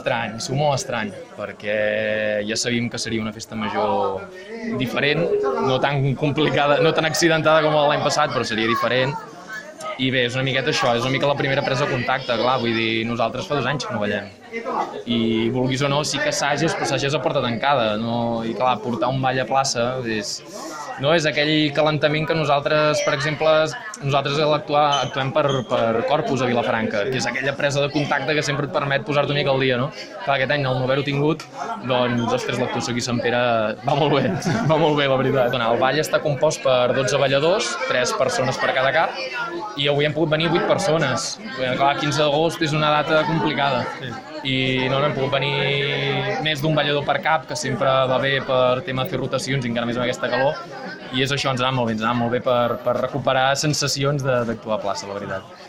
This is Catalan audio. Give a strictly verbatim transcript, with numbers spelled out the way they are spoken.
estrany, s'ho molt estrany, perquè ja sabíem que seria una festa major diferent, no tan complicada, no tan accidentada com l'any passat, però seria diferent. I bé, és una miqueta això, és una mica la primera presa de contacte, clar, vull dir, nosaltres fa dos anys que no ballem. I vulguis o no, sí que Sages, però Sages a porta tancada, no? I clar, portar un ball a plaça és, no és aquell calentament que nosaltres, per exemple, nosaltres actuar, actuem per, per Corpus a Vilafranca, que és aquella presa de contacte que sempre et permet posar-te una mica al dia, no? Clar, aquest any, al no haver-ho tingut, doncs, ostres, l'actuació aquí a Sant Pere va molt bé, va molt bé, la veritat. El ball està compost per dotze balladors, tres persones per cada cap, i avui han pogut venir vuit persones. Clar, quinze d'agost és una data complicada. I no n'han pogut venir més d'un ballador per cap, que sempre va bé per tema de fer rotacions, i encara més amb aquesta calor, i és això, ens ha anat molt bé, ens ha anat molt bé per, per recuperar sensacions d'actuar a plaça, la veritat.